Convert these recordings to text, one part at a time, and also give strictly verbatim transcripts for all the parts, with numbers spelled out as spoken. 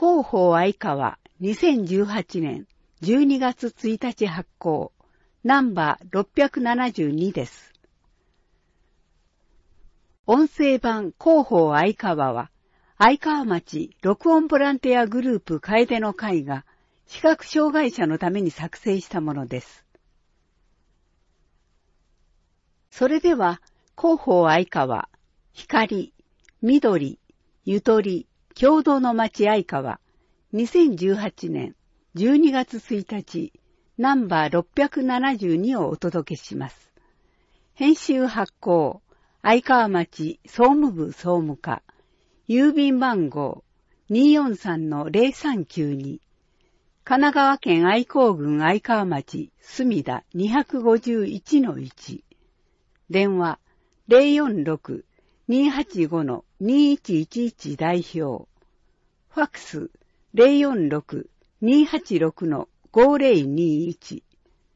広報相川にせんじゅうはちねんじゅうにがつついたち発行、ナンバーろっぴゃくななじゅうにです。音声版広報相川は、相川町録音ボランティアグループ楓の会が視覚障害者のために作成したものです。それでは、広報相川、光、緑、ゆとり、共同の町相川、にせんじゅうはちねんじゅうにがつついたち、ナンバーろっぴゃくななじゅうにをお届けします。編集発行、相川町総務部総務課、郵便番号 にーよんさんのぜろさんきゅうに、神奈川県愛好郡相川町墨田 にひゃくごじゅういちのいち、電話 ゼロよんろく にーはちご にーいちいちいち 代表、ファックス ゼロよんろく にーはちろく ごぜろにいち、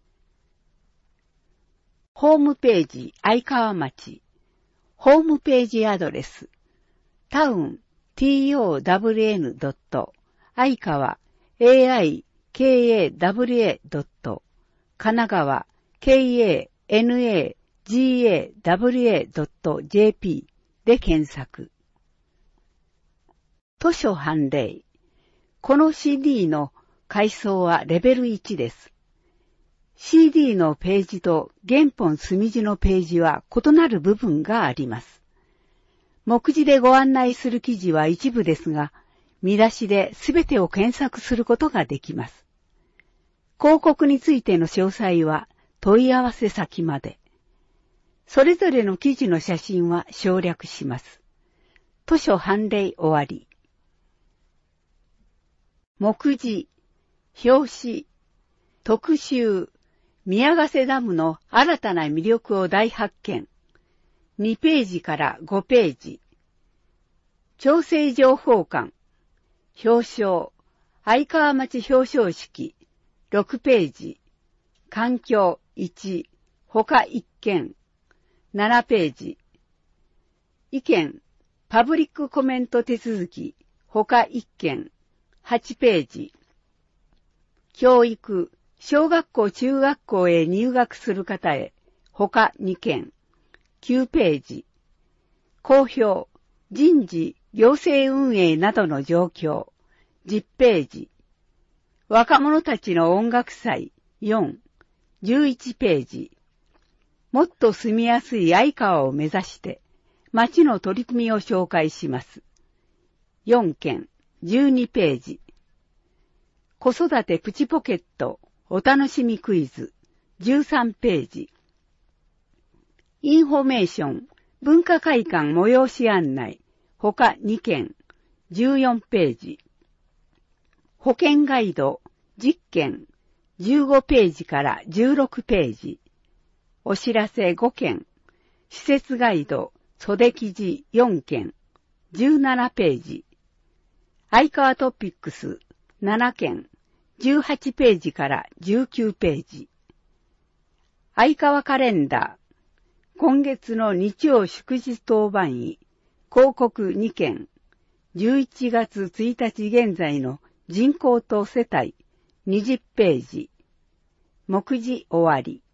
ホームページ相川町、ホームページアドレス、タウン トウン ドット 相川 エーアイケーエーダブリューエー ドット 神奈川 ケーエーエヌエージーエーダブリューエー ドット ジェーピー で検索。図書判例。この シーディー の階層はレベルいちです。シーディー のページと原本墨字のページは異なる部分があります。目次でご案内する記事は一部ですが、見出しで全てを検索することができます。広告についての詳細は問い合わせ先まで。それぞれの記事の写真は省略します。図書判例終わり。目次、表紙、特集、宮ヶ瀬ダムの新たな魅力を大発見。にページからごページ。調整情報館。表彰。相川町表彰式。ろくページ。環境いち。他いっけん。ななページ。意見。パブリックコメント手続き。他いっけん。はちページ。教育。小学校中学校へ入学する方へ。他にけん。きゅうページ。公表、人事、行政運営などの状況。じゅうページ。若者たちの音楽祭。よん。じゅういちページ。もっと住みやすい相川を目指して、町の取り組みを紹介します。よんけん。じゅうにページ。子育てプチポケット、お楽しみクイズ。じゅうさんページ。インフォメーション、文化会館催し案内、他にけん、じゅうよんページ。保険ガイド、じゅっけん、じゅうごページからじゅうろくページ。お知らせごけん、施設ガイド、袖記事よんけん、じゅうななページ。相川トピックスななけん、じゅうはちページからじゅうきゅうページ。相川カレンダー、今月の日曜祝日当番位、広告にけん、じゅういちがつついたち現在の人口と世帯にじゅうページ。目次終わり。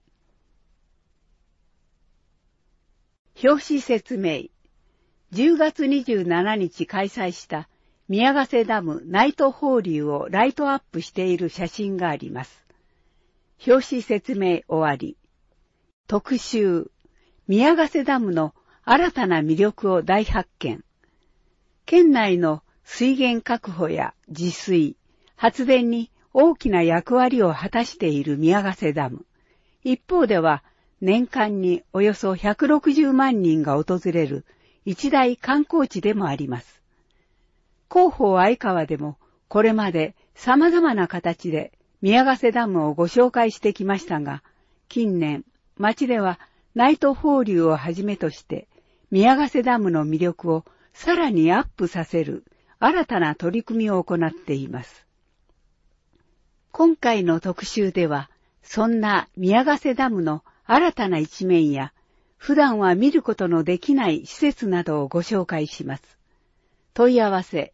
表紙説明。じゅうがつにじゅうしちにち開催した宮ヶ瀬ダムナイト放流をライトアップしている写真があります。表紙説明終わり。特集。宮ヶ瀬ダムの新たな魅力を大発見。県内の水源確保や治水、発電に大きな役割を果たしている宮ヶ瀬ダム。一方では年間におよそひゃくろくじゅうまんにんが訪れる一大観光地でもあります。広報相川でもこれまで様々な形で宮ヶ瀬ダムをご紹介してきましたが、近年町ではナイト放流をはじめとして、宮ヶ瀬ダムの魅力をさらにアップさせる新たな取り組みを行っています。今回の特集では、そんな宮ヶ瀬ダムの新たな一面や、普段は見ることのできない施設などをご紹介します。問い合わせ、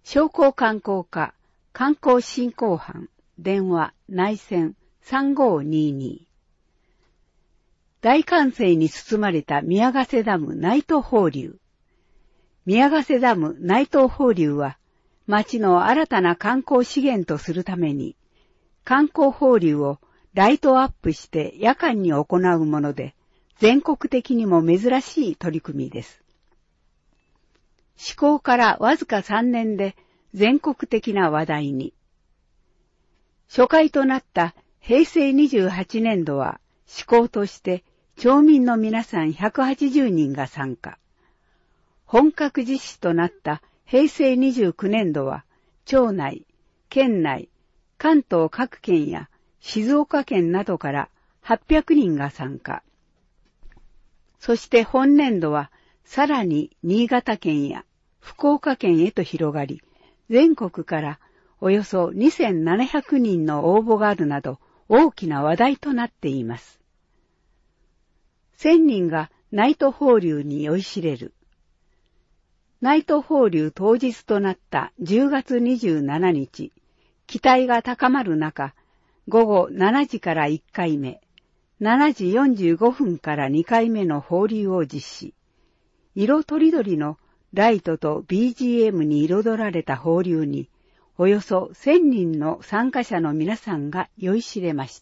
商工観光課観光振興班電話内線さんごーにーにー。大歓声に包まれた宮ヶ瀬ダム内藤放流。宮ヶ瀬ダム内藤放流は、町の新たな観光資源とするために、観光放流をライトアップして夜間に行うもので、全国的にも珍しい取り組みです。施行からわずかさんねんで全国的な話題に。初回となったへいせいにじゅうはちねんどは、施行として町民の皆さんひゃくはちじゅうにんが参加。本格実施となったへいせいにじゅうきゅうねんどは、町内、県内、関東各県や静岡県などからはっぴゃくにんが参加。そして本年度は、さらに新潟県や福岡県へと広がり、全国からおよそにせんななひゃくにんの応募があるなど大きな話題となっています。せんにんが内藤放流に酔いしれる。内藤放流当日となったじゅうがつにじゅうしちにち、期待が高まる中、ごごしちじからいっかいめ、しちじよんじゅうごふんからにかいめの放流を実施。色とりどりのライトと ビージーエム に彩られた放流に、およそせんにんの参加者の皆さんが酔いしれました。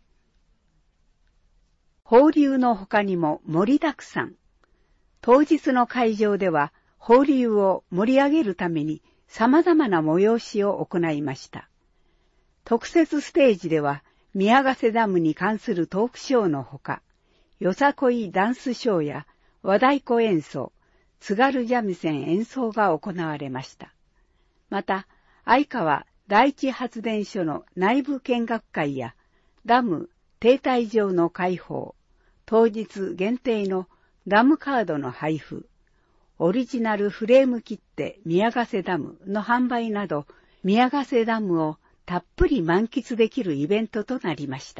放流の他にも盛りだくさん。当日の会場では放流を盛り上げるために様々な催しを行いました。特設ステージでは宮ヶ瀬ダムに関するトークショーのほか、よさこいダンスショーや和太鼓演奏、津軽三味線演奏が行われました。また、相川第一発電所の内部見学会やダム停滞場の開放、当日限定のダムカードの配布、オリジナルフレーム切手宮ヶ瀬ダムの販売など、宮ヶ瀬ダムをたっぷり満喫できるイベントとなりました。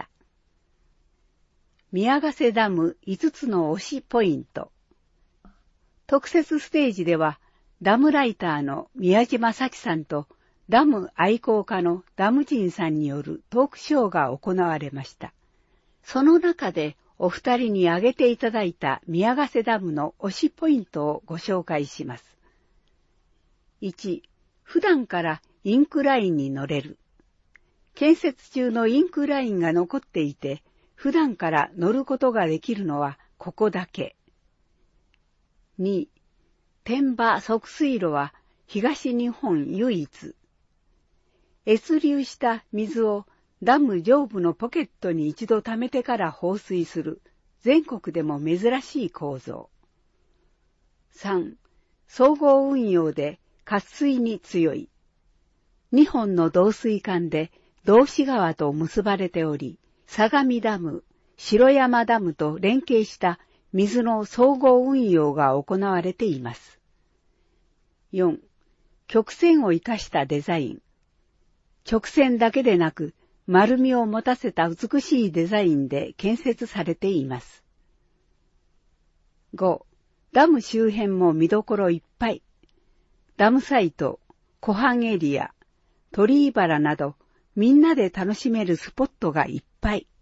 宮ヶ瀬ダムいつつの推しポイント。特設ステージでは、ダムライターの宮島幸さんとダム愛好家のダム人さんによるトークショーが行われました。その中でお二人に挙げていただいた宮ヶ瀬ダムの推しポイントをご紹介します。いち、普段からインクラインに乗れる。建設中のインクラインが残っていて、普段から乗ることができるのはここだけ。に、天場側水路は東日本唯一。越流した水をダム上部のポケットに一度溜めてから放水する全国でも珍しい構造。さん、総合運用で渇水に強い。にほんの導水管で道志川と結ばれており、相模ダム、城山ダムと連携した水の総合運用が行われています。よん、曲線を生かしたデザイン。直線だけでなく、丸みを持たせた美しいデザインで建設されています。ご、ダム周辺も見どころいっぱい。ダムサイト、湖畔エリア、鳥居原など、みんなで楽しめるスポットがいっぱい。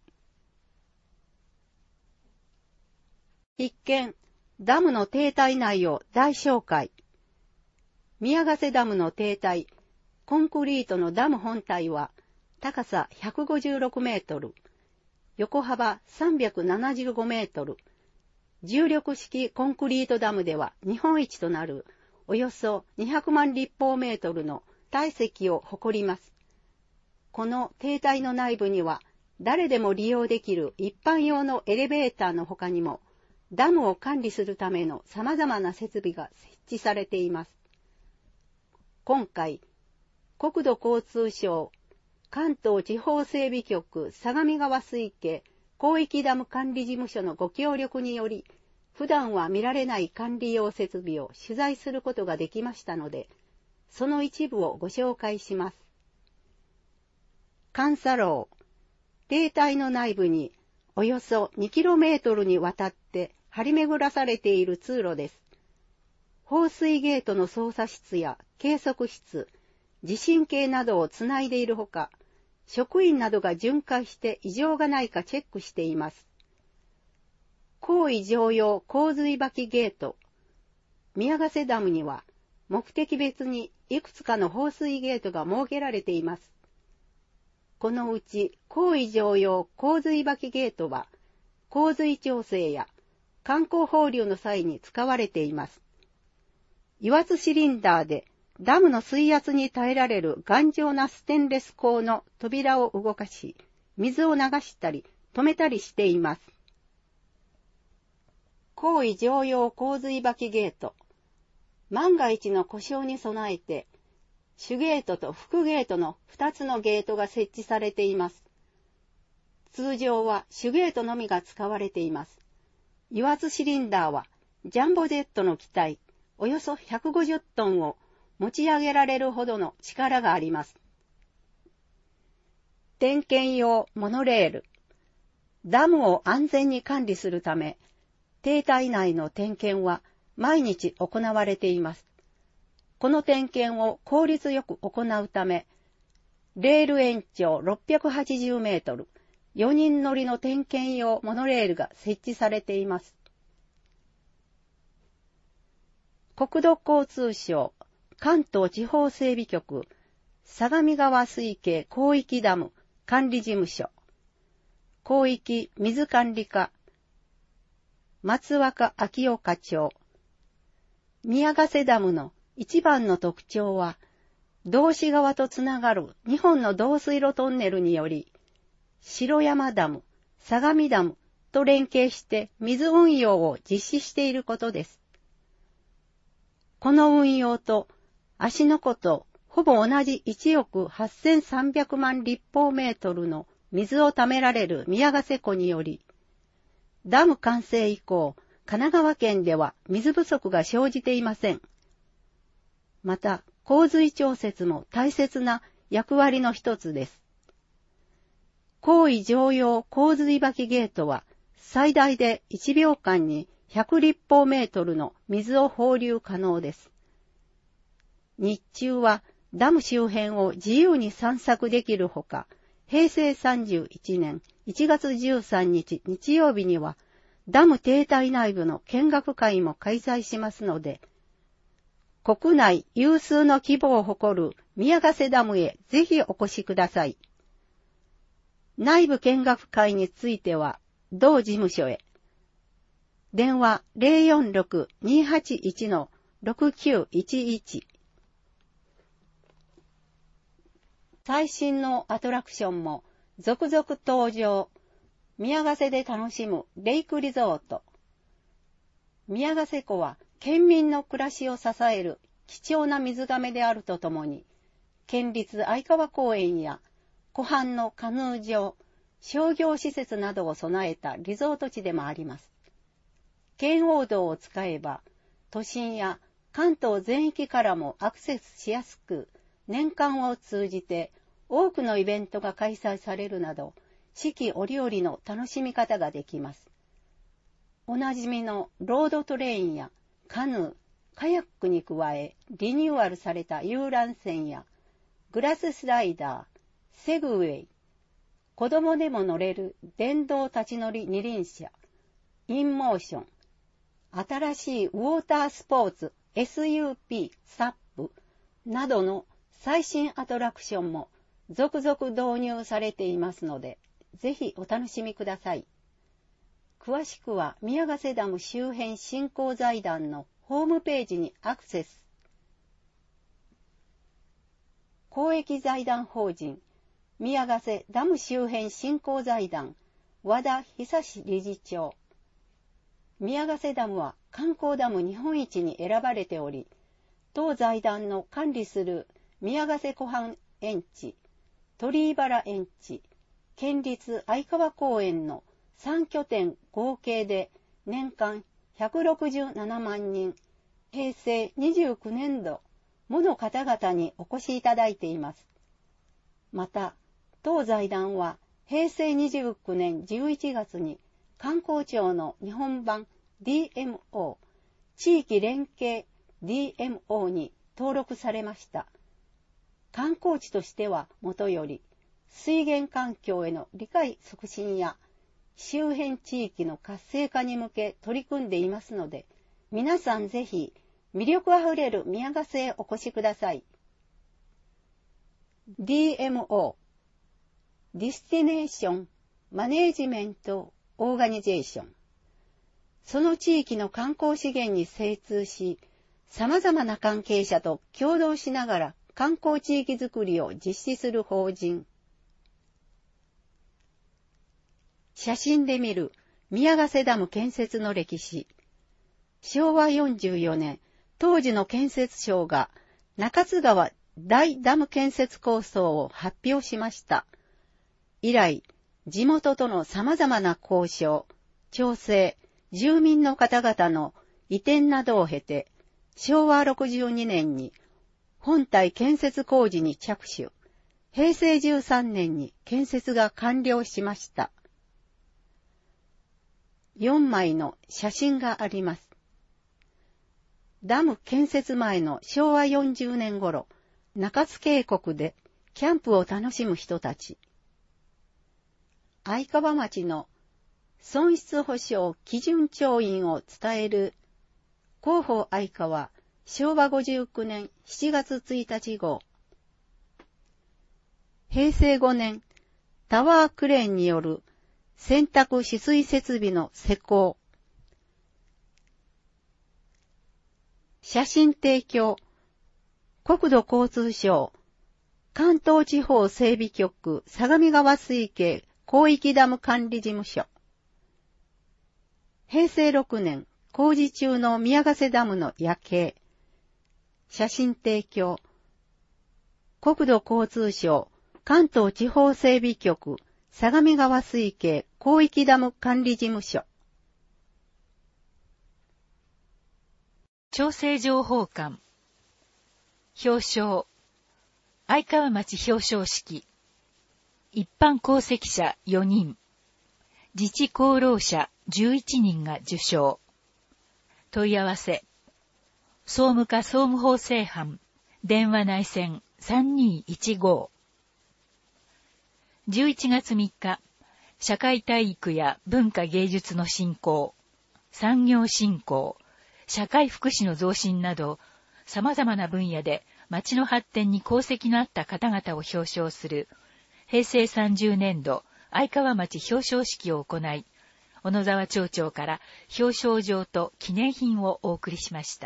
一見、ダムの堤体内を大紹介。宮ヶ瀬ダムの堤体、コンクリートのダム本体は、高さひゃくごじゅうろくメートル、横幅さんびゃくななじゅうごメートル、重力式コンクリートダムでは日本一となるおよそにひゃくまん立方メートルの体積を誇ります。この堤体の内部には誰でも利用できる一般用のエレベーターの他にもダムを管理するための様々な設備が設置されています。今回、国土交通省関東地方整備局相模川水系広域ダム管理事務所のご協力により、普段は見られない管理用設備を取材することができましたので、その一部をご紹介します。監査楼、堤体の内部におよそにキロメートルにわたって張り巡らされている通路です。 放水ゲートの操作室や計測室、地震計などをつないでいるほか、職員などが巡回して異常がないかチェックしています。高位常用洪水履きゲート。宮ヶ瀬ダムには目的別にいくつかの放水ゲートが設けられています。このうち高位常用洪水履きゲートは洪水調整や観光放流の際に使われています。油圧シリンダーでダムの水圧に耐えられる頑丈なステンレス鋼の扉を動かし、水を流したり止めたりしています。高位常用洪水履きゲート。万が一の故障に備えて、主ゲートと副ゲートのふたつのゲートが設置されています。通常は主ゲートのみが使われています。油圧シリンダーはジャンボジェットの機体、およそひゃくごじゅっトンを持ち上げられるほどの力があります。点検用モノレール。ダムを安全に管理するため、堤体内の点検は毎日行われています。この点検を効率よく行うため、レール延長ろっぴゃくはちじゅうメートル、よにん乗りの点検用モノレールが設置されています。国土交通省関東地方整備局相模川水系広域ダム管理事務所広域水管理課松若昭夫課長。宮ヶ瀬ダムの一番の特徴は、道志川とつながるにほんの導水路トンネルにより、城山ダム、相模ダムと連携して水運用を実施していることです。この運用と、芦ノ湖とほぼ同じいちおくはっせんさんびゃくまん立方メートルの水を貯められる宮ヶ瀬湖により、ダム完成以降、神奈川県では水不足が生じていません。また、洪水調節も大切な役割の一つです。高位常用洪水履きゲートは、最大でいちびょうかんにひゃく立方メートルの水を放流可能です。日中はダム周辺を自由に散策できるほか、へいせいさんじゅういちねんいちがつじゅうさんにち日曜日には、ダム堤体内部の見学会も開催しますので、国内有数の規模を誇る宮ヶ瀬ダムへぜひお越しください。内部見学会については、同事務所へ。電話 ゼロよんろく にーはちいち ろくきゅういちいち。最新のアトラクションも続々登場。宮ヶ瀬で楽しむレイクリゾート。宮ヶ瀬湖は県民の暮らしを支える貴重な水がめであるとともに、県立相川公園や湖畔のカヌー場、商業施設などを備えたリゾート地でもあります。圏央道を使えば、都心や関東全域からもアクセスしやすく、年間を通じて多くのイベントが開催されるなど、四季折々の楽しみ方ができます。おなじみのロードトレインやカヌー、カヤックに加え、リニューアルされた遊覧船やグラススライダー、セグウェイ、子供でも乗れる電動立ち乗り二輪車、インモーション、新しいウォータースポーツ エスユーピー サップなどの最新アトラクションも続々導入されていますので、ぜひお楽しみください。詳しくは宮ヶ瀬ダム周辺振興財団のホームページにアクセス。公益財団法人宮ヶ瀬ダム周辺振興財団和田久志理事長。宮ヶ瀬ダムは観光ダム日本一に選ばれており、当財団の管理する宮ヶ瀬湖畔園地、鳥居原園地、県立相川公園のさんきょてん合計で年間ひゃくろくじゅうななまんにん、へいせいにじゅうきゅうねんどもの方々にお越しいただいています。また、当財団はへいせいにじゅうきゅうねんじゅういちがつに観光庁の日本版 ディーエムオー 地域連携ディーエムオー に登録されました。観光地としてはもとより、水源環境への理解促進や周辺地域の活性化に向け取り組んでいますので、皆さんぜひ魅力あふれる宮ヶ瀬へお越しください。ディーエムオー ディスティネーションマネージメントオーガニゼーション、その地域の観光資源に精通し、様々な関係者と協働しながら観光地域づくりを実施する法人。写真で見る宮ヶ瀬ダム建設の歴史。しょうわよんじゅうよねん、当時の建設省が中津川大ダム建設構想を発表しました。以来、地元との様々な交渉、調整、住民の方々の移転などを経て、しょうわろくじゅうにねんに本体建設工事に着手、へいせいじゅうさんねんに建設が完了しました。よんまいの写真があります。ダム建設前のしょうわよんじゅうねん頃、中津渓谷でキャンプを楽しむ人たち。愛川町の損失保証基準調印を伝える広報愛川しょうわごじゅうきゅうねんしちがつついたち号。へいせいごねん、タワークレーンによる洗濯止水設備の施工。写真提供、国土交通省、関東地方整備局相模川水系広域ダム管理事務所。へいせいろくねん、工事中の宮ヶ瀬ダムの夜景。写真提供、国土交通省、関東地方整備局相模川水系広域ダム管理事務所。 調整情報館。表彰。愛川町表彰式。一般功績者よにん。自治功労者じゅういちにんが受賞。問い合わせ。総務課総務法制班。電話内線さんにいちご。じゅういちがつみっか、社会体育や文化芸術の振興、産業振興、社会福祉の増進など、様々な分野で町の発展に功績のあった方々を表彰する、へいせいさんじゅうねんど愛川町表彰式を行い、小野沢町長から表彰状と記念品をお送りしました。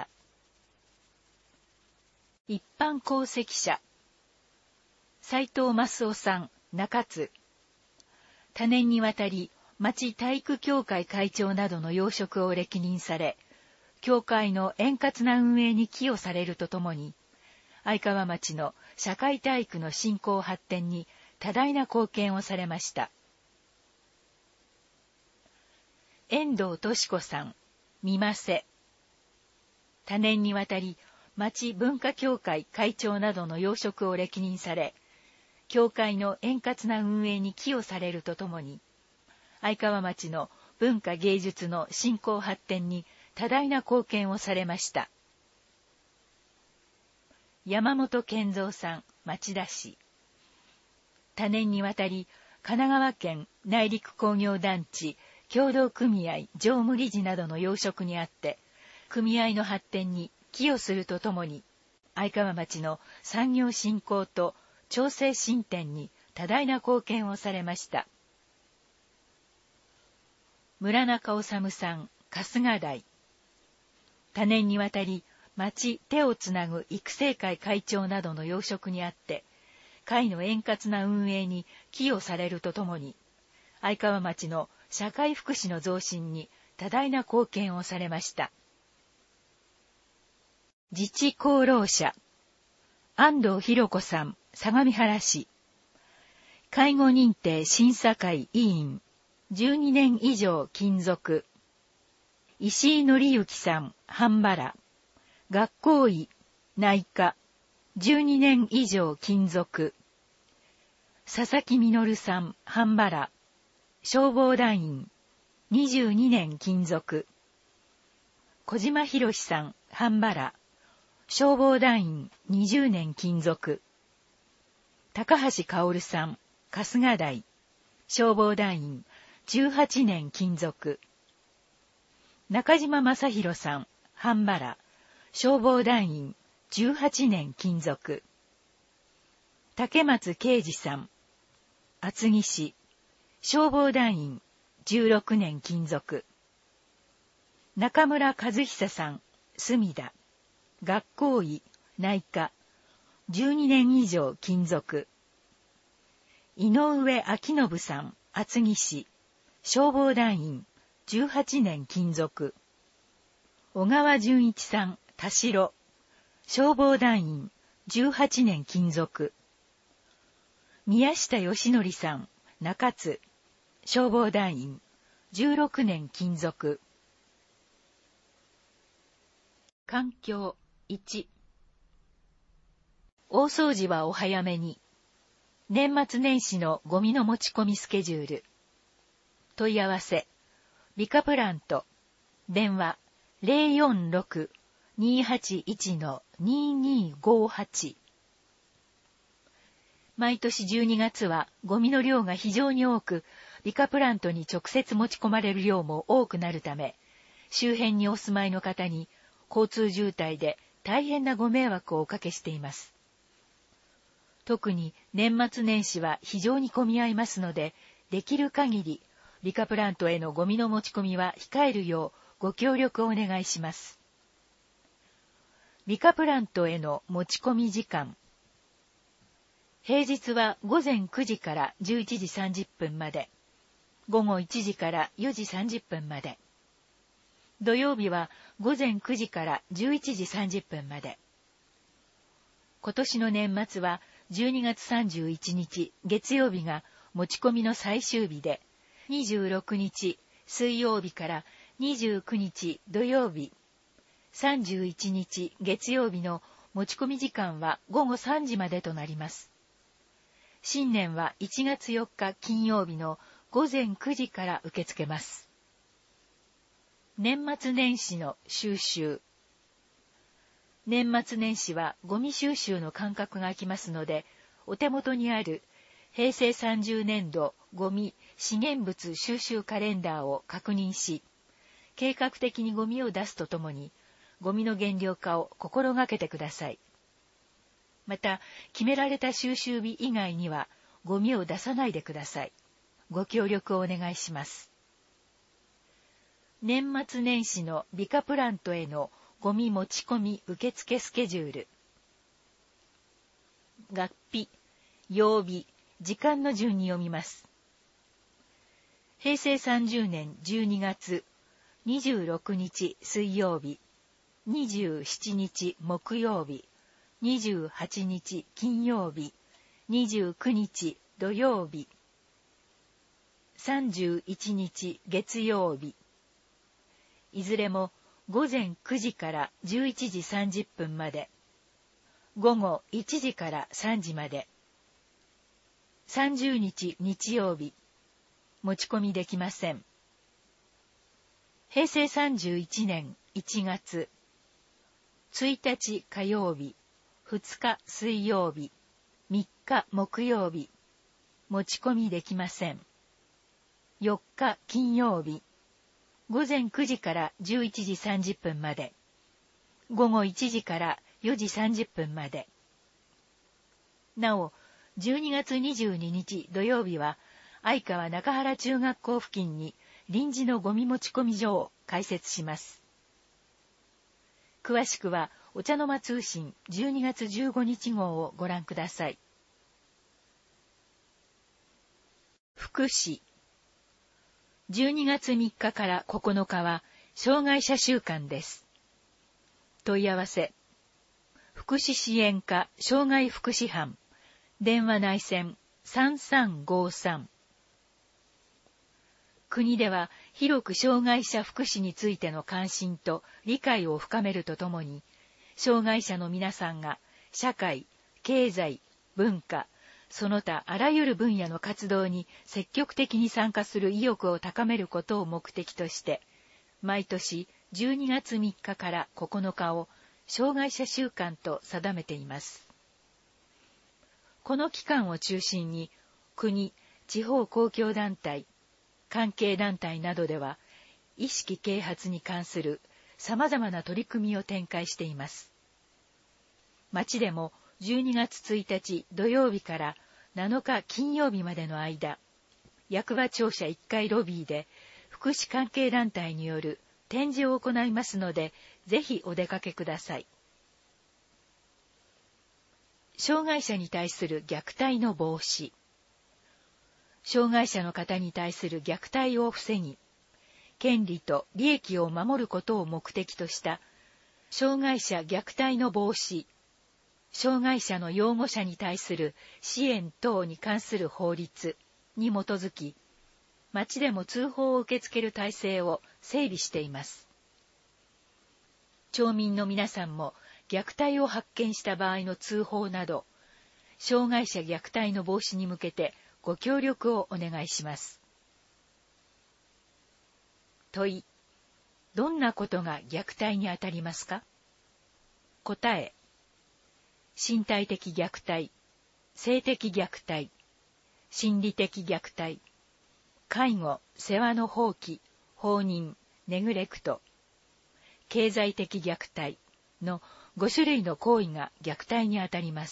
一般功績者、斉藤益夫さん、中津。多年にわたり、町体育協会会長などの要職を歴任され、協会の円滑な運営に寄与されるとともに、愛川町の社会体育の振興発展に多大な貢献をされました。遠藤敏子さん、三ませ。多年にわたり、町文化協会会長などの要職を歴任され、協会の円滑な運営に寄与されるとともに、愛川町の文化芸術の振興発展に多大な貢献をされました。山本健三さん、町田市。多年にわたり、神奈川県内陸工業団地協同組合常務理事などの要職にあって、組合の発展に寄与するとともに、愛川町の産業振興と調整進展に多大な貢献をされました。村中治さん、春日台。多年にわたり、町手をつなぐ育成会会長などの要職にあって、会の円滑な運営に寄与されるとともに、愛川町の社会福祉の増進に多大な貢献をされました。自治功労者、安藤博子さん、相模原市。介護認定審査会委員、じゅうにねん以上勤続。石井紀之さん、半原。学校医、内科。じゅうにねん以上勤続。佐々木実さん、半原。消防団員。にじゅうにねん勤続。小島博さん、半原。 消防団員にじゅうねん勤続。高橋薫さん、春日台、消防団員じゅうはちねん勤続。中島正宏さん、半原、消防団員じゅうはちねん勤続。竹松啓二さん、厚木市、消防団員じゅうろくねん勤続。中村和久さん、隅田、学校医、内科、じゅうにねん以上勤続。井上明信さん、厚木市、消防団員じゅうはちねん勤続。小川淳一さん、田代、消防団員じゅうはちねん勤続。宮下義則さん、中津、消防団員じゅうろくねん勤続。環境いち、大掃除はお早めに。年末年始のゴミの持ち込みスケジュール。問い合わせ、リカプラント、電話 ゼロよんろく にーはちいち にーにーごはち。毎年じゅうにがつはゴミの量が非常に多く、リカプラントに直接持ち込まれる量も多くなるため、周辺にお住まいの方に交通渋滞で大変なご迷惑をおかけしています。特に年末年始は非常に混み合いますので、できる限りリカプラントへのゴミの持ち込みは控えるようご協力をお願いします。リカプラントへの持ち込み時間。平日はごぜんくじからじゅういちじさんじゅっぷんまで、午後いちじからよじさんじゅっぷんまで。土曜日はごぜんくじからじゅういちじさんじゅっぷんまで。今年の年末はじゅうにがつさんじゅういちにち月曜日が持ち込みの最終日で、にじゅうろくにち水曜日からにじゅうくにち土曜日、さんじゅういちにち月曜日の持ち込み時間はごごさんじまでとなります。新年はいちがつよっか金曜日のごぜんくじから受け付けます。年末年始の収集。年末年始はゴミ収集の間隔が空きますので、お手元にあるへいせいさんじゅうねんどゴミ資源物収集カレンダーを確認し、計画的にゴミを出すとともに、ゴミの減量化を心がけてください。また、決められた収集日以外にはゴミを出さないでください。ご協力をお願いします。年末年始のリカプラントへのゴミ持ち込み受付スケジュール。月日、曜日、時間の順に読みます。へいせいさんじゅうねんじゅうにがつにじゅうろくにち水曜日、にじゅうしちにち木曜日、にじゅうはちにち金曜日、にじゅうくにち土曜日、さんじゅういちにち月曜日。いずれもごぜんくじからじゅういちじさんじゅっぷんまで、午後いちじからさんじまで。さんじゅうにち日曜日、持ち込みできません。へいせいさんじゅういちねんいちがつ、ついたち火曜日、ふつか水曜日、みっか木曜日、持ち込みできません。よっか金曜日、ごぜんくじからじゅういちじさんじゅっぷんまで、午後いちじからよじさんじゅっぷんまで。なお、じゅうにがつにじゅうににち土曜日は、相川中原中学校付近に臨時のゴミ持ち込み所を開設します。詳しくは、お茶の間通信じゅうにがつじゅうごにち号をご覧ください。福祉。じゅうにがつみっかからここのかは、障害者週間です。問い合わせ。福祉支援課障害福祉班、電話内線さんさんごさん。国では広く障害者福祉についての関心と理解を深めるとともに、障害者の皆さんが社会、経済、文化、その他あらゆる分野の活動に積極的に参加する意欲を高めることを目的として、毎年じゅうにがつみっかからここのかを障害者週間と定めています。この期間を中心に、国、地方公共団体、関係団体などでは、意識啓発に関する様々な取り組みを展開しています。町でもじゅうにがつついたち土曜日からなのか金曜日までの間、役場庁舎いっかいロビーで福祉関係団体による展示を行いますので、ぜひお出かけください。障害者に対する虐待の防止。障害者の方に対する虐待を防ぎ、権利と利益を守ることを目的とした障害者虐待の防止、障害者の擁護者に対する支援等に関する法律に基づき、町でも通報を受け付ける体制を整備しています。町民の皆さんも虐待を発見した場合の通報など、障害者虐待の防止に向けてご協力をお願いします。問い、どんなことが虐待にあたりますか？答え、身体的虐待、性的虐待、心理的虐待、介護、世話の放棄、放任、ネグレクト、経済的虐待のご種類の行為が虐待にあたります。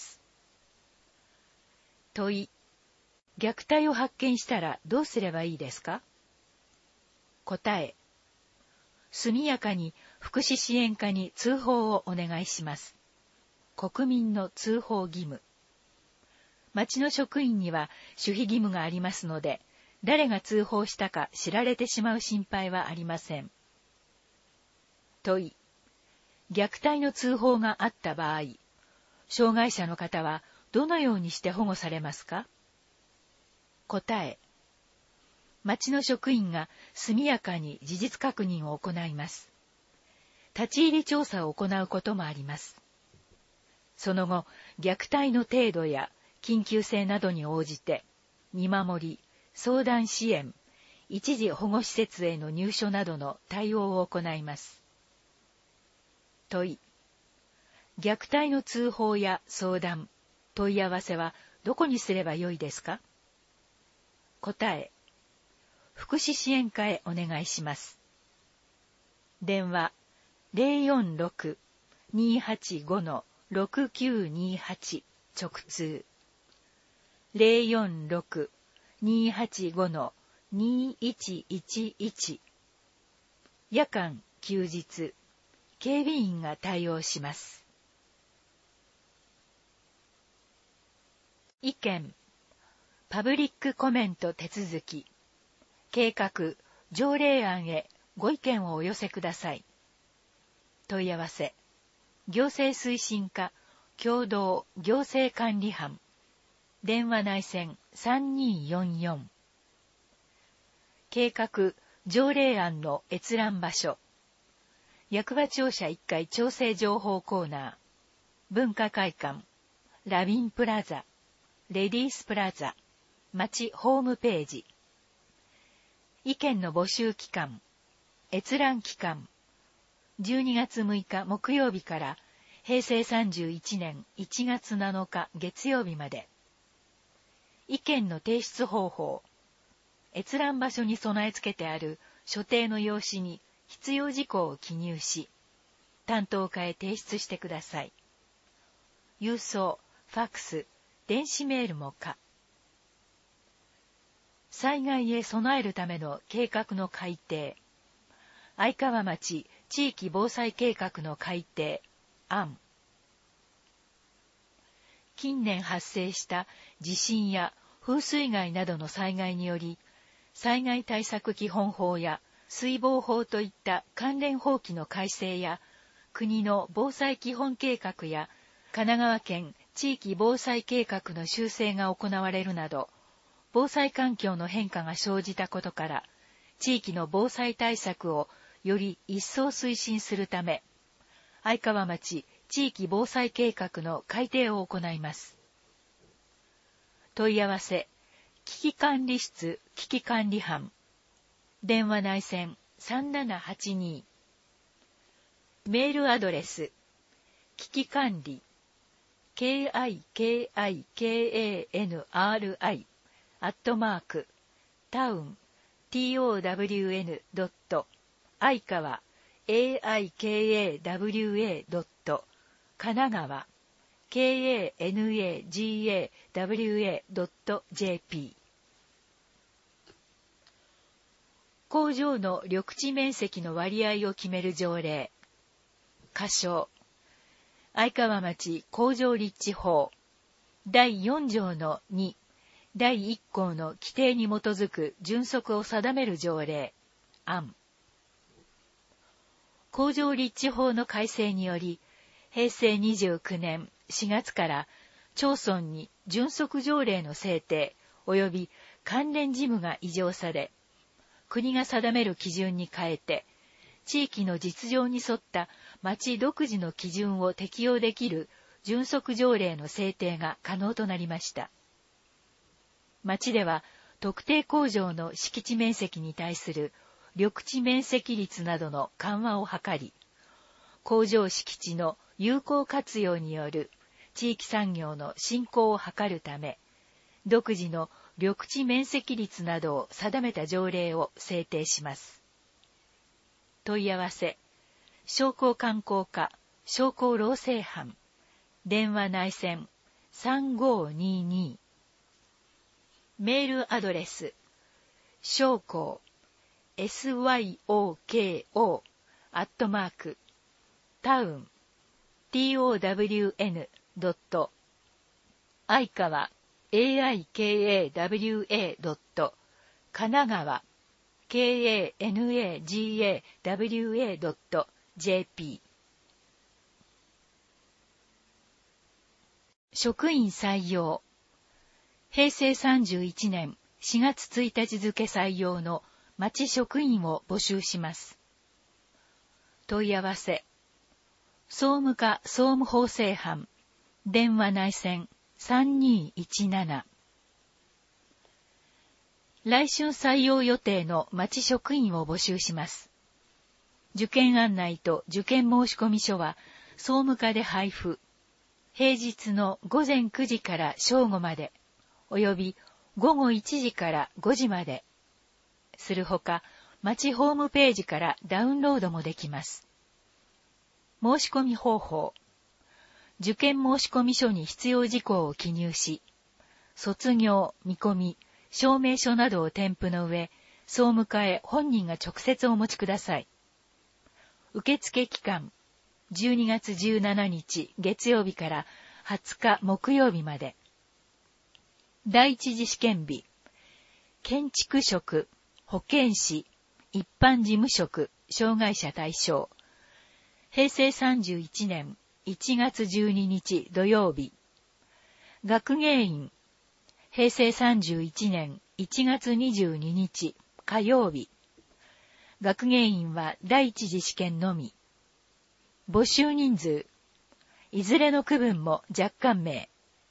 問い、虐待を発見したらどうすればいいですか？答え、速やかに福祉支援課に通報をお願いします。国民の通報義務。町の職員には守秘義務がありますので、誰が通報したか知られてしまう心配はありません。問い、虐待の通報があった場合、障害者の方はどのようにして保護されますか？答え、町の職員が速やかに事実確認を行います。立ち入り調査を行うこともあります。その後、虐待の程度や緊急性などに応じて、見守り、相談支援、一時保護施設への入所などの対応を行います。問い、虐待の通報や相談、問い合わせはどこにすればよいですか？答え、福祉支援課へお願いします。電話 ゼロよんろく にーはちご ろくきゅうにはち 直通 ゼロよんろく にーはちご にーいちいちいち。夜間、休日、警備員が対応します。意見、パブリックコメント手続き、計画、条例案へご意見をお寄せください。問い合わせ、行政推進課共同行政管理班、電話内線さんにーよんよん。計画、条例案の閲覧場所、役場庁舎いっかい調整情報コーナー、文化会館、ラビンプラザ、レディースプラザ、町ホームページ。意見の募集期間、閲覧期間、じゅうにがつむいか木曜日からへいせいさんじゅういちねんいちがつなのか月曜日まで。意見の提出方法、閲覧場所に備え付けてある所定の用紙に必要事項を記入し、担当課へ提出してください。郵送、ファックス、電子メールも可。災害へ備えるための計画の改定、相川町地域防災計画の改定、案。近年発生した地震や風水害などの災害により、災害対策基本法や水防法といった関連法規の改正や、国の防災基本計画や神奈川県地域防災計画の修正が行われるなど、防災環境の変化が生じたことから、地域の防災対策をより一層推進するため、相川町地域防災計画の改定を行います。問い合わせ、危機管理室危機管理班、電話内線さんななはちに、メールアドレス、 危機管理 ケーアイケーアイケーエーエヌアールアイ アットマークタウン トウン ドット愛川 エーアイケーエーダブリューエー ドット神奈川 ケーエーエヌエージーエーダブリューエー ドットジェーピー 工場の緑地面積の割合を決める条例。箇所。愛川町工場立地法。だいよん条のに、だいいっ項の規定に基づく準則を定める条例。案。工場立地法の改正により、へいせいにじゅうきゅうねんしがつから町村に準則条例の制定及び関連事務が移譲され、国が定める基準に変えて、地域の実情に沿った町独自の基準を適用できる準則条例の制定が可能となりました。町では特定工場の敷地面積に対する緑地面積率などの緩和を図り、工場敷地の有効活用による地域産業の振興を図るため、独自の緑地面積率などを定めた条例を制定します。問い合わせ、商工観光課、商工労政班、電話内線さんごーにーにー、メールアドレス、商工、エスワイオーケーオー、アットマーク、タウン、トウン、ドット、愛川、エーアイケーエーダブリューエー ドット、神奈川、ケーエーエヌエージーエーダブリューエー ドットジェーピー。職員採用。へいせいさんじゅういちねんしがつついたち付採用の町職員を募集します。問い合わせ。総務課総務法制班、電話内線さんにーいちなな。来春採用予定の町職員を募集します。受験案内と受験申込書は総務課で配布。平日のごぜんくじから正午まで、およびごごいちじからごじまで。するほか、町ホームページからダウンロードもできます。申し込み方法。受験申込書に必要事項を記入し、卒業、見込み、証明書などを添付の上、総務課へ本人が直接お持ちください。受付期間、じゅうにがつじゅうしちにち月曜日からはつか木曜日まで。第一次試験日、建築職、保健師、一般事務職、障害者対象。へいせいさんじゅういちねんいちがつじゅうににち土曜日。学芸員、へいせいさんじゅういちねんいちがつにじゅうににち火曜日。学芸員は第一次試験のみ。募集人数、いずれの区分も若干名。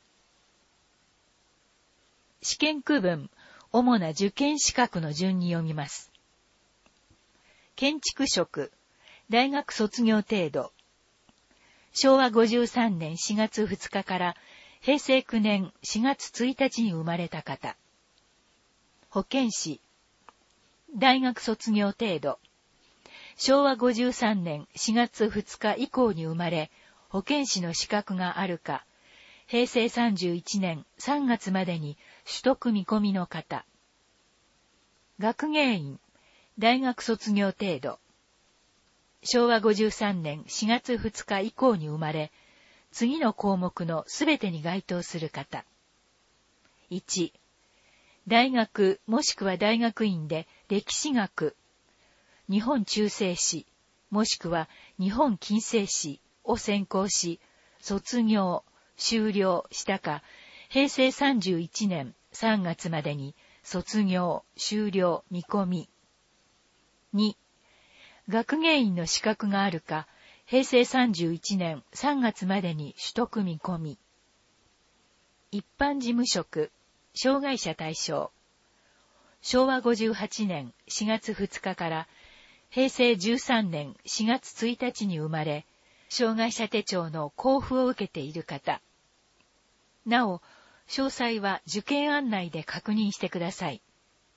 試験区分、主な受験資格の順に読みます。建築職、大学卒業程度。しょうわごじゅうさんねんしがつふつかからへいせいきゅうねんしがつついたちに生まれた方。保健師、大学卒業程度。しょうわごじゅうさんねんしがつふつか以降に生まれ、保健師の資格があるか、へいせいさんじゅういちねんさんがつまでに取得見込みの方。学芸員、大学卒業程度。しょうわごじゅうさんねんしがつふつか以降に生まれ、次の項目のすべてに該当する方。いち、大学もしくは大学院で歴史学、日本中世史、もしくは日本近世史を専攻し、卒業、修了したか、へいせいさんじゅういちねんさんがつまでに卒業、修了見込み。に、学芸員の資格があるか、へいせいさんじゅういちねんさんがつまでに取得見込み。一般事務職、障害者対象。しょうわごじゅうはちねんしがつふつかからへいせいじゅうさんねんしがつついたちに生まれ、 障害者手帳の交付を受けている方。なお、詳細は受験案内で確認してください。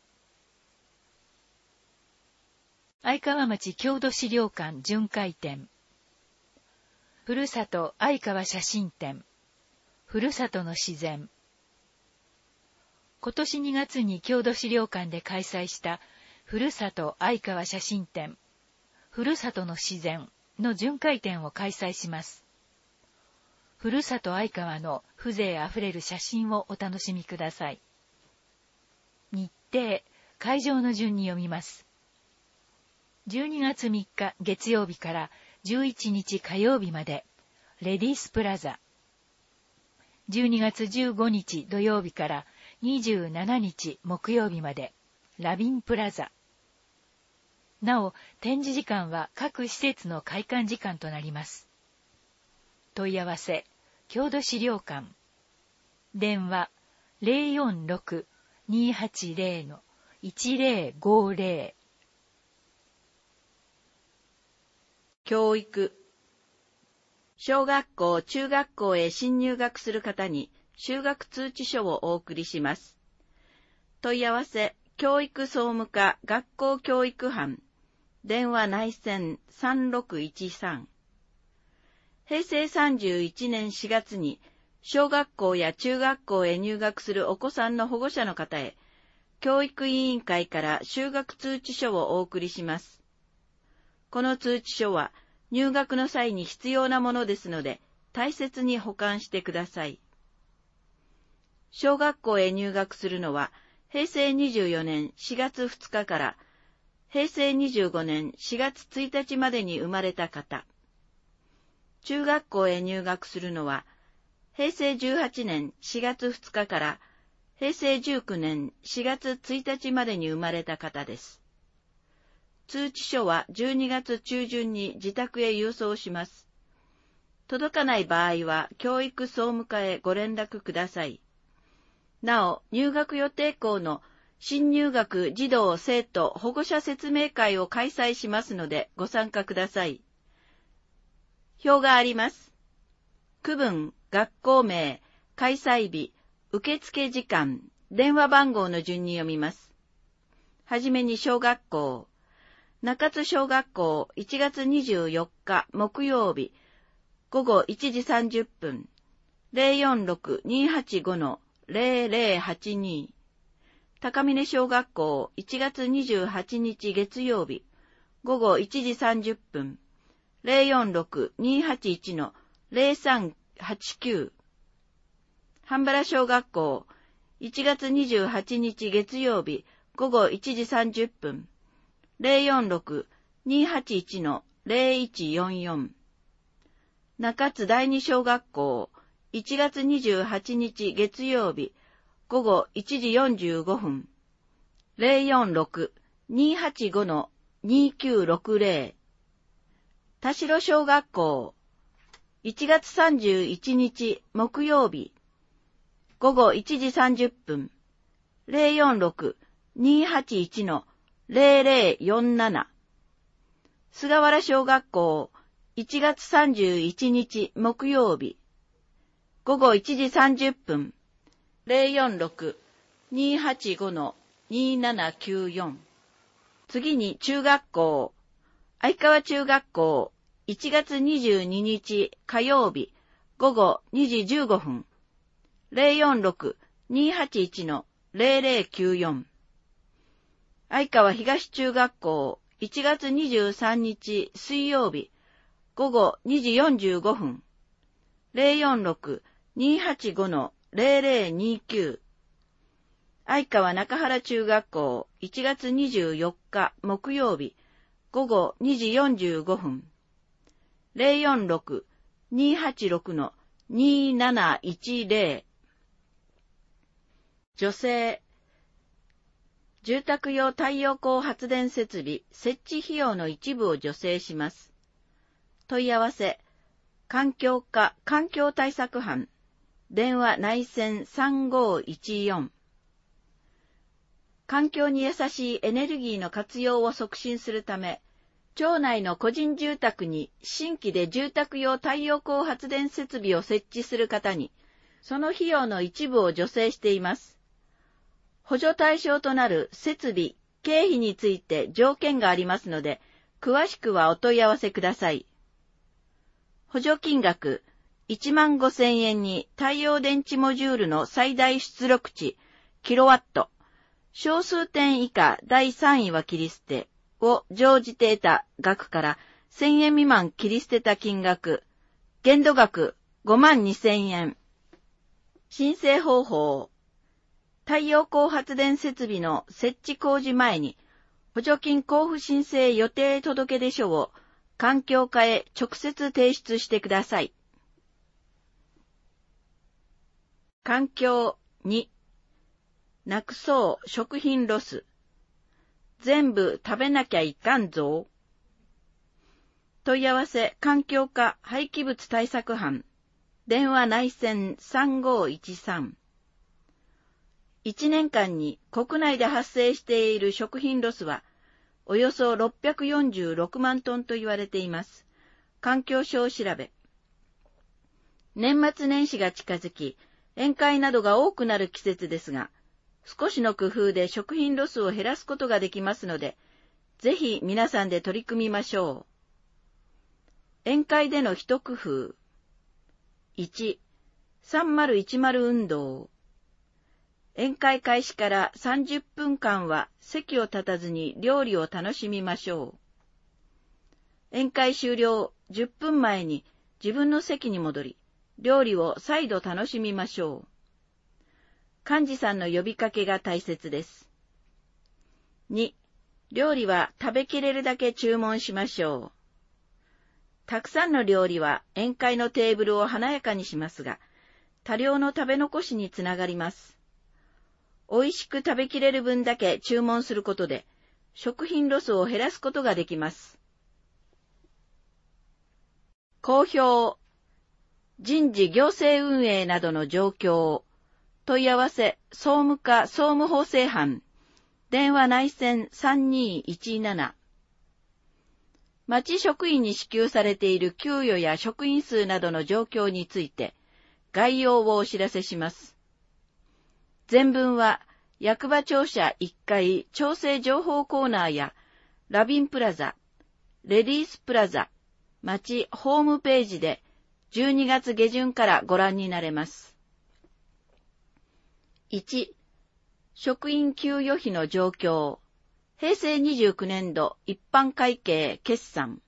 愛川町郷土資料館巡回展。ふるさと愛川写真展。ふるさとの自然。今年にがつに郷土資料館で開催したふるさと愛川写真展。ふるさとの自然の巡回展を開催します。ふるさと愛川の風情あふれる写真をお楽しみください。日程、会場の順に読みます。じゅうにがつみっか月曜日からじゅういちにち火曜日まで、レディースプラザ。じゅうにがつじゅうごにち土曜日からにじゅうしちにち木曜日まで、ラビンプラザ。なお、展示時間は各施設の開館時間となります。問い合わせ、郷土資料館。電話、ゼロよんろく にーはちゼロ いちゼロごゼロ。 教育。小学校、中学校へ新入学する方に就学通知書をお送りします。問い合わせ、教育総務課学校教育班。電話内線さんろくいちさん。へいせいさんじゅういちねんしがつに小学校や中学校へ入学するお子さんの保護者の方へ、教育委員会から就学通知書をお送りします。この通知書は入学の際に必要なものですので、大切に保管してください。小学校へ入学するのは、へいせいにじゅうよねんしがつふつかからへいせいにじゅうごねんしがつついたちまでに生まれた方。中学校へ入学するのは、へいせいじゅうはちねんしがつふつかからへいせいじゅうきゅうねんしがつついたちまでに生まれた方です。通知書はじゅうにがつちゅうじゅんに自宅へ郵送します。届かない場合は教育総務課へご連絡ください。なお、入学予定校の新入学児童生徒保護者説明会を開催しますのでご参加ください。表があります。区分、学校名、開催日、受付時間、電話番号の順に読みます。はじめに小学校。中津小学校いちがつにじゅうよっか木曜日、ごごいちじさんじゅっぷん、ゼロよんろく にーはちご ゼロゼロはちに。高峰小学校いちがつにじゅうはちにち月曜日、ごごいちじさんじゅっぷん、ゼロよんろく にーはちいち ゼロさんはちきゅう。半原小学校いちがつにじゅうはちにち月曜日、ごごいちじさんじゅっぷん、ゼロよんろく にーはちいち ゼロいちよんよん。中津第二小学校いちがつにじゅうはちにち月曜日、ごごいちじよんじゅうごふん、ゼロよんろく にーはちご にーきゅうろくゼロ。田代小学校いちがつさんじゅういちにち木曜日、ごごいちじさんじゅっぷん、ゼロよんろく にーはちいち ゼロゼロよんなな。菅原小学校いちがつさんじゅういちにち木曜日、ごごいちじさんじゅっぷん、ゼロよんろく にーはちご にーななきゅうよん。次に中学校。愛川中学校いちがつにじゅうににち火曜日、ごごにじじゅうごふん、ゼロよんろく にーはちいち ゼロゼロきゅうよん。愛川東中学校いちがつにじゅうさんにち水曜日、ごごにじよんじゅうごふん、ゼロよんろく にーはちご ゼロゼロにきゅう。愛川中原中学校いちがつにじゅうよっか木曜日、ごごにじよんじゅうごふん、ゼロよんろく にーはちろく にーなないちゼロ。女性。住宅用太陽光発電設備設置費用の一部を助成します。問い合わせ、環境課環境対策班、電話内線さんごいちよん。環境に優しいエネルギーの活用を促進するため、 町内の個人住宅に新規で住宅用太陽光発電設備を設置する方に、その費用の一部を助成しています。補助対象となる設備、経費について条件がありますので、詳しくはお問い合わせください。補助金額、いちまんごせんえんに太陽電池モジュールの最大出力値、キロワット、小数点以下だいさんいは切り捨てを乗じて得た額からせんえん未満切り捨てた金額、限度額ごまんにせんえん。申請方法、太陽光発電設備の設置工事前に補助金交付申請予定届出書を環境課へ直接提出してください。環境に、なくそう食品ロス。全部食べなきゃいかんぞ。問い合わせ環境課廃棄物対策班。電話内線さんごいちさん。いちねんかんに国内で発生している食品ロスは、およそろっぴゃくよんじゅうろくまんトンと言われています。環境省調べ。年末年始が近づき、宴会などが多くなる季節ですが、少しの工夫で食品ロスを減らすことができますので、ぜひ皆さんで取り組みましょう。宴会での一工夫。いち、さんまるいちまる運動。宴会開始からさんじゅっぷんかんは席を立たずに料理を楽しみましょう。宴会終了じゅっぷんまえに自分の席に戻り、料理を再度楽しみましょう。幹事さんの呼びかけが大切です。に、料理は食べきれるだけ注文しましょう。たくさんの料理は宴会のテーブルを華やかにしますが、多量の食べ残しにつながります。美味しく食べきれる分だけ注文することで、食品ロスを減らすことができます。公表、人事行政運営などの状況、問い合わせ総務課総務法制班、電話内線さんにいちなな。町職員に支給されている給与や職員数などの状況について、概要をお知らせします。全文は、役場庁舎いっかい調整情報コーナーや、ラビンプラザ、レディースプラザ、町ホームページで、じゅうにがつげじゅんからご覧になれます。いち、職員給与費の状況。へいせいにじゅうきゅうねんど一般会計決算。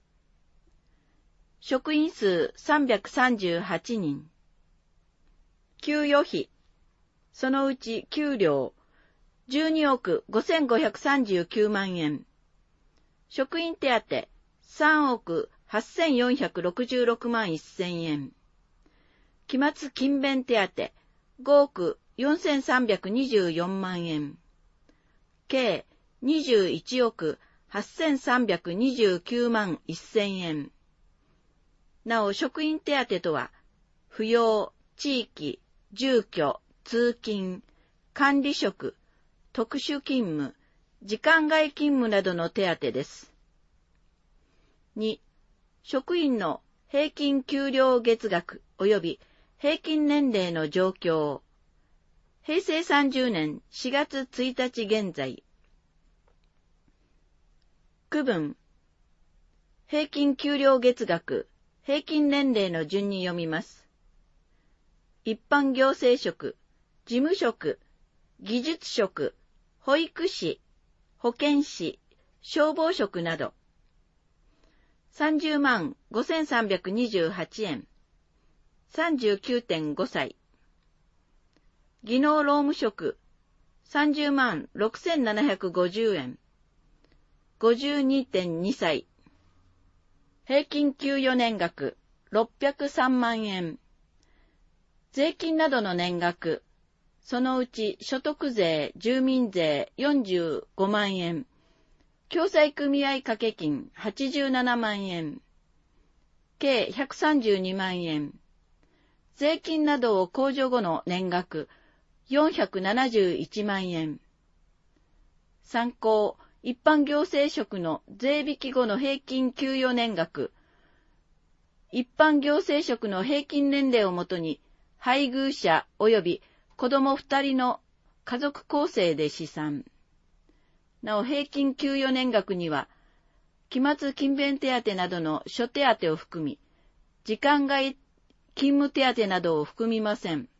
職員数さんびゃくさんじゅうはちにん。給与費。そのうち給料じゅうにおくごせんごひゃくさんじゅうきゅうまんえん。職員手当さんおくはっせんよんひゃくろくじゅうろくまんせんえん。期末勤勉手当ごおくよんせんさんびゃくにじゅうよんまんえん。計にじゅういちおくはっせんさんびゃくにじゅうきゅうまんせんえん。なお職員手当とは、扶養、地域、住居、通勤、管理職、特殊勤務、時間外勤務などの手当です。に、職員の平均給料月額及び平均年齢の状況。へいせいさんじゅうねんしがつついたち現在。区分。平均給料月額、平均年齢の順に読みます。一般行政職、事務職、技術職、保育士、保健師、消防職など。さんじゅうまんごせんさんびゃくにじゅうはちえん。さんじゅうきゅうてんごさい。技能労務職、さんじゅうまんろくせんななひゃくごじゅうえん。ごじゅうにてんにさい。平均給与年額、ろっぴゃくさんまんえん。税金などの年額、そのうち所得税、住民税よんじゅうごまんえん。共済組合掛け金はちじゅうななまんえん。計ひゃくさんじゅうにまんえん。税金などを控除後の年額よんひゃくななじゅういちまんえん。参考一般行政職の税引き後の平均給与年額、一般行政職の平均年齢をもとに、配偶者及び子供二人の家族構成で試算。なお平均給与年額には、期末勤勉手当などの諸手当を含み、時間外勤務手当などを含みません。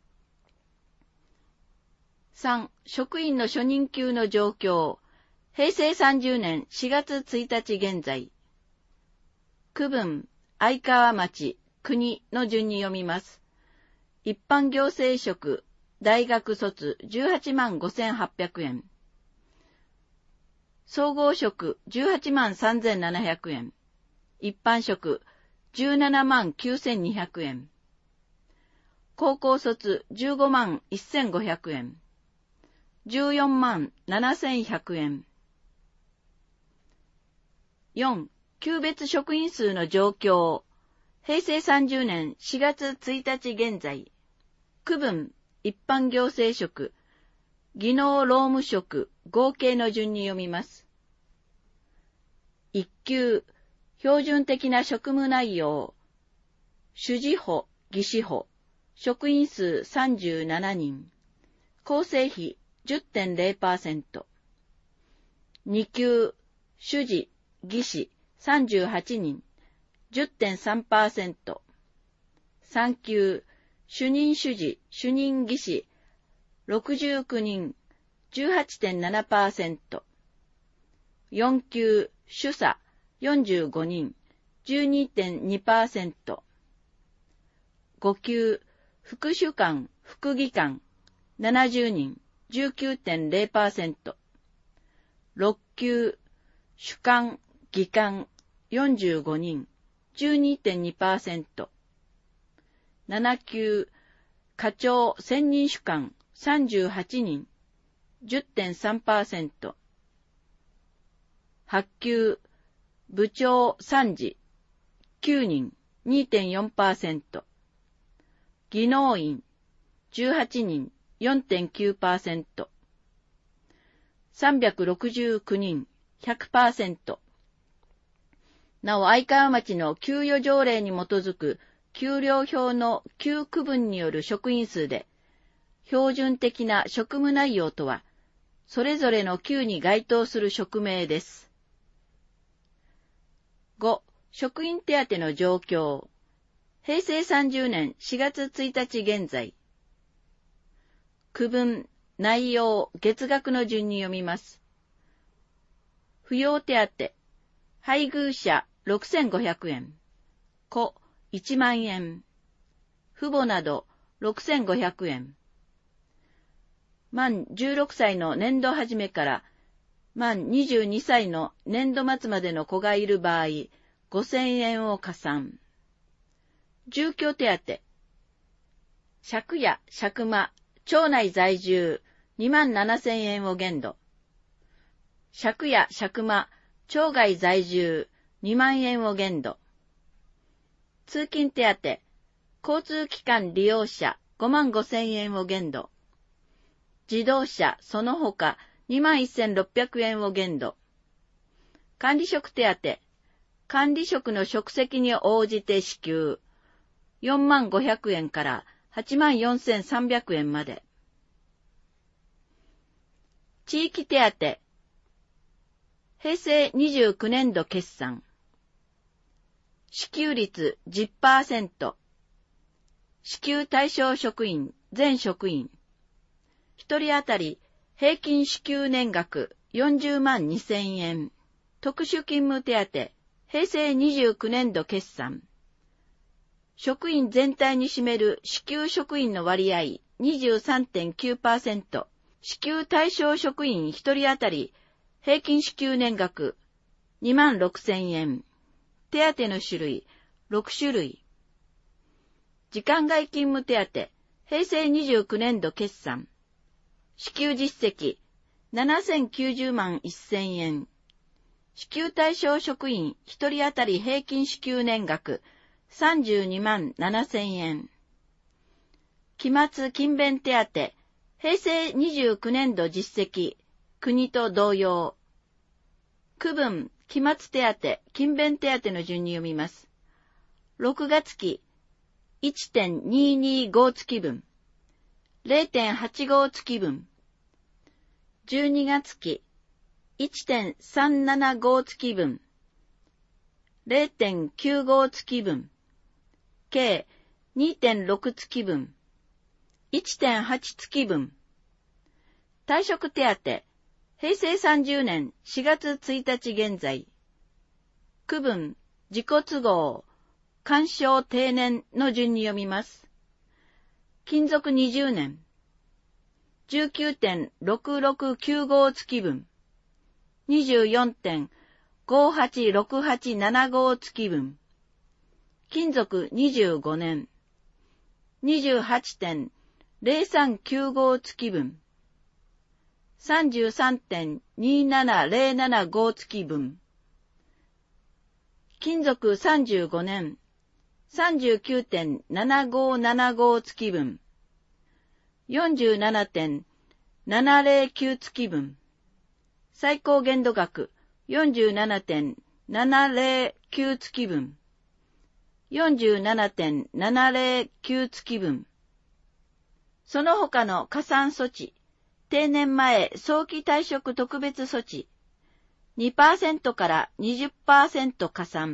さん、職員の初任給の状況。平成さんじゅうねんしがつついたち現在。区分、相川町、国の順に読みます。一般行政職、大学卒じゅうはちまんごせんはっぴゃくえん。総合職じゅうはちまんさんぜんななひゃくえん。一般職じゅうななまんきゅうせんにひゃくえん。高校卒じゅうごまんせんごひゃくえん。じゅうよんまんななせんひゃくえん。よん、級別職員数の状況。平成さんじゅうねんしがつついたち現在。区分、一般行政職、技能労務職、合計の順に読みます。いっ級、標準的な職務内容。主事補、技士補、職員数さんじゅうななにん。構成比 じゅってんれいパーセント。に級、主事、技士さんじゅうはちにん。じゅってんさんパーセント。さん級、主任主事、主任技士ろくじゅうきゅうにん。じゅうはちてんななパーセント。よん級、主査よんじゅうごにん。じゅうにてんにパーセント。ご級、副主幹、副技官ななじゅうにん。じゅうきゅうてんれいパーセント。ろっ級、主幹、技官よんじゅうごにん。じゅうにてんにパーセント。なな級、課長専任主幹さんじゅうはちにん。じゅってんさんパーセント。はち級、部長参事きゅうにん。にてんよんパーセント。技能員じゅうはちにん。よんてんきゅうパーセント。さんびゃくろくじゅうきゅうにん。ひゃくパーセント。なお、相川町の給与条例に基づく給料表の給区分による職員数で、標準的な職務内容とは、それぞれの級に該当する職名です。ご、職員手当の状況。平成さんじゅうねんしがつついたち現在。区分、内容、月額の順に読みます。扶養手当、配偶者ろくせんごひゃくえん、子いちまんえん、父母などろくせんごひゃくえん。満じゅうろくさいの年度始めから満にじゅうにさいの年度末までの子がいる場合、ごせんえんを加算。住居手当、借家、借間、町内在住にまんななせんえんを限度。借家、借間、町外在住にまんえんを限度。通勤手当、交通機関利用者ごまんごせんえんを限度。自動車その他にまんせんろっぴゃくえんを限度。管理職手当、管理職の職責に応じて支給よんまんごひゃくえんからはちまんよんせんさんびゃくえんまで。地域手当、平成にじゅうきゅうねん度決算。支給率 じゅっパーセント。支給対象職員、全職員。一人当たり平均支給年額よんじゅうまんにせんえん。特殊勤務手当、平成にじゅうきゅうねん度決算。職員全体に占める支給職員の割合 にじゅうさんてんきゅうパーセント。支給対象職員一人当たり平均支給年額にまんろくせんえん。手当の種類ろくしゅるい。時間外勤務手当、平成にじゅうきゅうねん度決算。支給実績ななせんきゅうじゅうまんせんえん。支給対象職員一人当たり平均支給年額さんじゅうにまんななせんえん。期末勤勉手当、平成にじゅうきゅうねん度実績、国と同様。 区分、期末手当、勤勉手当の順に読みます。ろくがつ期 いってんににご 月分、れいてんはちご 月分、じゅうにがつ期 いってんさんななご 月分、れいてんきゅうご 月分、計 にてんろく 月分、いってんはち 月分、退職手当、平成さんじゅうねんしがつついたち現在、区分、自己都合、干渉定年の順に読みます。勤続にじゅうねん、じゅうきゅうてんろくろくきゅうご 月分、にじゅうよんてんごはちろくはちななご 月分、勤続にじゅうごねん、にじゅうはちてんぜろさんきゅうご 月分、さんじゅうさんてんにななぜろななご 月分、勤続さんじゅうごねん、さんじゅうきゅうてんななごななご 月分、よんじゅうななてんななぜろきゅう 月分、最高限度額 よんじゅうななてんななぜろきゅう 月分、よんじゅうななてんななぜろきゅう 月分、その他の加算措置、定年前早期退職特別措置、にパーセント から にじゅっパーセント 加算。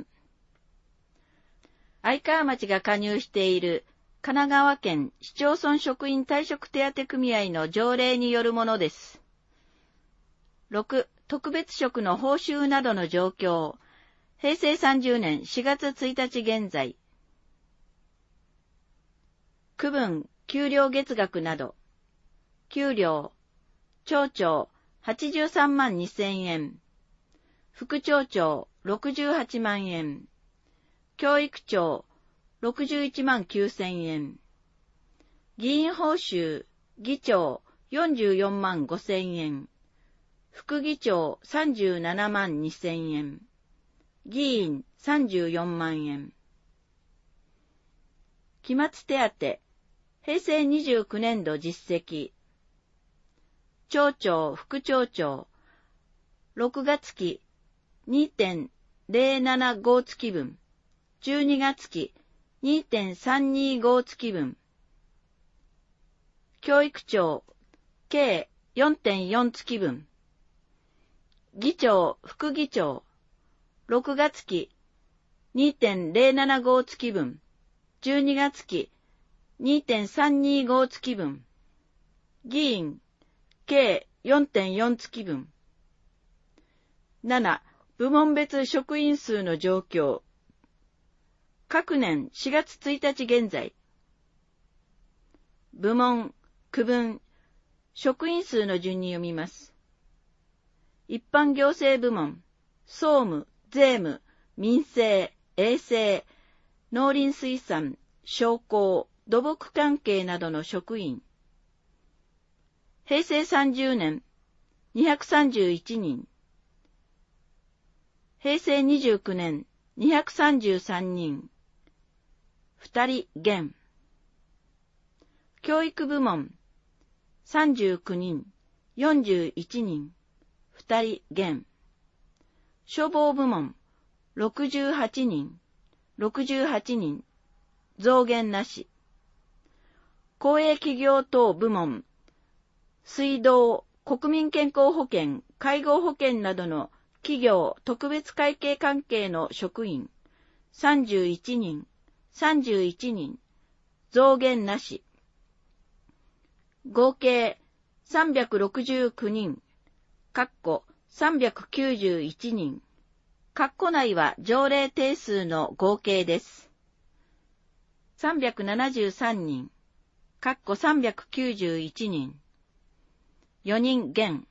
相川町が加入している神奈川県市町村職員退職手当組合の条例によるものです。ろく、特別職の報酬などの状況。平成さんじゅうねんしがつついたち現在。区分、給料月額など。給料、町長はちじゅうさんまんにせんえん。副町長ろくじゅうはちまんえん。教育長ろくじゅういちまんきゅうせんえん。議員報酬、議長よんじゅうよんまんごせんえん。副議長さんじゅうななまんにせんえん。議員さんじゅうよんまんえん。期末手当、平成にじゅうきゅうねん度実績。町長、副町長、ろくがつ期 にてんぜろななご 月分、じゅうにがつ期 にてんさんにご 月分。教育長、計 よんてんよん 月分。議長、副議長、ろくがつ期 にてんぜろななご 月分、じゅうにがつ期 にてんさんにご 月分。議員、計 よんてんよん 月分。なな、部門別職員数の状況。各年しがつついたち現在。部門、区分、職員数の順に読みます。一般行政部門、総務、税務、民生、衛生、農林水産、商工、土木関係などの職員。平成さんじゅうねん、にひゃくさんじゅういちにん。平成にじゅうきゅうねん、にひゃくさんじゅうさんにん。ふたり減。教育部門、さんじゅうきゅうにん、よんじゅういちにん。ふたり減。消防部門、ろくじゅうはちにん、ろくじゅうはちにん。増減なし。公営企業等部門、水道、国民健康保険、介護保険などの企業特別会計関係の職員、さんじゅういちにん、さんじゅういちにん。増減なし。合計さんびゃくろくじゅうきゅうにん、かっこさんびゃくきゅうじゅういちにん。かっこ内は条例定数の合計です。さんびゃくななじゅうさんにん、かっこさんびゃくきゅうじゅういちにん。よにん減。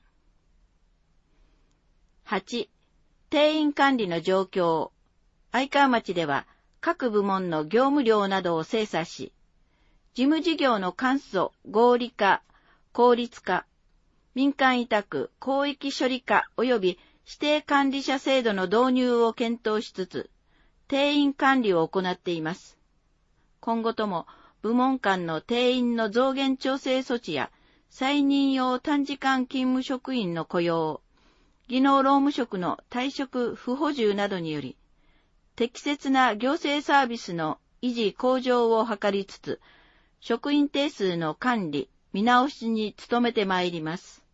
はち、定員管理の状況。相川町では各部門の業務量などを精査し、事務事業の簡素、合理化、効率化、民間委託、広域処理化及び指定管理者制度の導入を検討しつつ、定員管理を行っています。今後とも部門間の定員の増減調整措置や再任用短時間勤務職員の雇用、 技能労務職の退職不補充などにより、適切な行政サービスの維持向上を図りつつ、職員定数の管理、見直しに努めてまいります。